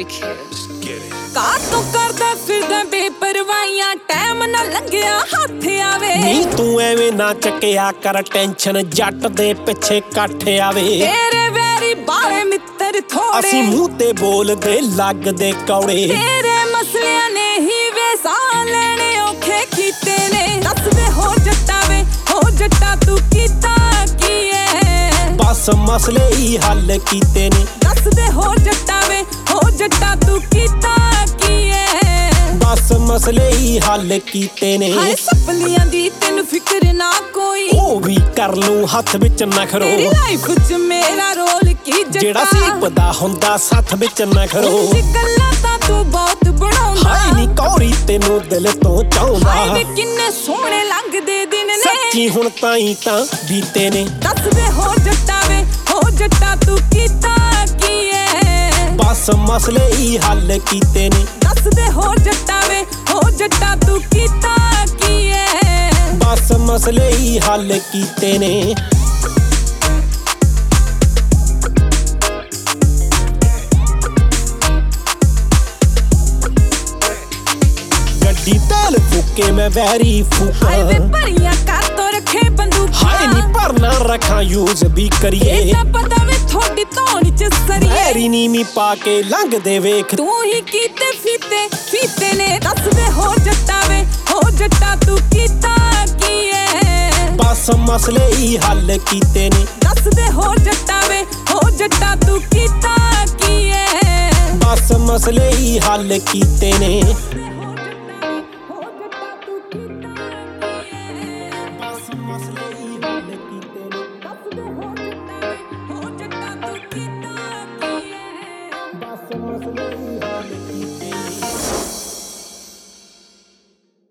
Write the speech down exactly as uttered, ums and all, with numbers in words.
Music here. ਕਾਤੋਂ ਕਰਦਾ ਫਿਰਦਾ ਬੇਪਰਵਾਹੀਆਂ time ਨਾ ਲੰਘਿਆ ਹੱਥ ਆਵੇ ਨੀ ਤੂੰ ਐਵੇਂ ਨਾ ਚੱਕਿਆ ਕਰ ਟੈਨਸ਼ਨ ਜੱਟ ਦੇ ਪਿੱਛੇ ਕੱਠ ਆਵੇ ਤੇਰੇ ਵੈਰੀ ਬਾਲੇ ਮਿੱਤਰ ਥੋੜੇ ਅਸੀਂ ਮੂੰਹ ਤੇ ਬੋਲਦੇ ਲੱਗਦੇ ਕੌੜੇ ਤੇਰੇ ਮਸਲਿਆਂ ਨੇ ਹੀ ਵੇ ਸਾਹ ਲੈਣੇ ਔਖੇ ਕੀਤੇ ਨੇ ਦੱਸਦੇ ਹੋ ਜੱਟਾ ਵੇ ਹੋ ਜੱਟਾ ਤੂੰ ਕੀਤਾ ਕੀ ਏ ਬਸ ਮਸਲੇ ਹੀ ਹੱਲ ਕੀਤੇ ਨੇ ਦੱਸਦੇ ਹੋ ਜੱਟਾ ਵੇ ਹੋ ਜੱਟਾ ਤੂੰ ਕੀਤਾ ਕੀ ਏ ਬਸ ਮਸਲੇ ਹੀ ਹੱਲ ਕੀਤੇ ਨੇ ਹਾਏ ਸਪਲੀਆਂ ਦੀ ਤੈਨੂੰ ਫਿਕਰ ਨਾ ਕੋਈ ਉਹ ਵੀ ਕਰ ਲੂੰ ਹੱਥ ਵਿੱਚ ਨਖਰੋ ਤੇਰੀ ਲਾਈਫ 'ਚ ਮੇਰਾ ਰੋਲ ਕੀ ਜੱਟਾ ਜਿਹੜਾ ਸੀਪਦਾ ਹੁੰਦਾ ਸੱਥ ਵਿੱਚ ਨਖਰੋ ਉਂਝ ਗੱਲਾਂ ਤਾਂ ਤੂੰ ਬਹੁਤ ਬਣਾਉਂਦਾ ਹਾਏ ਨੀ ਕੌੜੀ ਤੈਨੂੰ ਦਿਲ ਤੋਂ ਚਾਹੁੰਦਾ ਹਾਏ ਵੇ ਕਿੰਨੇ ਸੋਹਣੇ ਲੰਘਦੇ ਦਿਨ ਨੇ ਸੱਚੀ ਹੁਣ ਤਾਂ ਹੀ ਤਾਂ ਬੀਤੇ ਨੇ ਦੱਸਦੇ ਹੋ ਜੱਟਾ ਵੇ ਹੋ ਜੱਟਾ ਤੂੰ ਕੀਤਾ ਕੀ ਏ ਬਸ ਮਸਲੇ ਹੀ ਹੱਲ ਕੀਤੇ ਨੇ ਦੱਸਦੇ ਹੋ ਜੱਟਾ ਵੇ ਹੋ ਜੱਟਾ ਤੂੰ ਕੀਤਾ ਕੀ ਏ ਬਸ ਮਸਲੇ ਹੀ ਹੱਲ ਕੀਤੇ ਨੇ ਗੱਡੀ ਤੇਲ ਫੂਕੇ ਮੈਂ ਵੈਰੀ ਫੂਕਾ ਹਾਏ ਵੇ ਭਰੀਆਂ ਕਰ ਤੋਂ ਰੱਖੇ ਬੰਦੂਕਾਂ ਹਾਏ ਨੀ ਭਰਨਾ ਰੱਖਾਂ ਯੂਜ਼ ਵੀ ਕਰੀਏ ਇਹ ਤਾਂ ਪਤਾ ਵੇ ਥੋੜੀ ਧੌਣ 'ਚ ਸਰੀਏ ਵੈਰੀ ਨੀਵੀਂ ਪਾ ਕੇ ਲੰਘਦੇ ਵੇਖ ਤੂੰ ਹੀ ਕੀਤੇ ਫੀਤੇ ਫੀਤੇ ਨੇ ਦੱਸਦੇ ਹੋ ਜੱਟਾ ਵੇ ਹੋ ਜੱਟਾ ਤੂੰ ਕੀਤਾ ਕੀ ਏ ਬਸ ਮਸਲੇ ਹੀ ਹੱਲ ਕੀਤੇ ਨੇ ਦੱਸਦੇ ਹੋ ਜੱਟਾ ਵੇ ਹੋ ਜੱਟਾ ਤੂੰ ਕੀਤਾ ਕੀ ਏ ਬਸ ਮਸਲੇ ਹੀ ਹੱਲ ਕੀਤੇ ਨੇ ਬਸ ਮਸਲੇ ਹੀ ਹੱਲ ਕੀਤੇ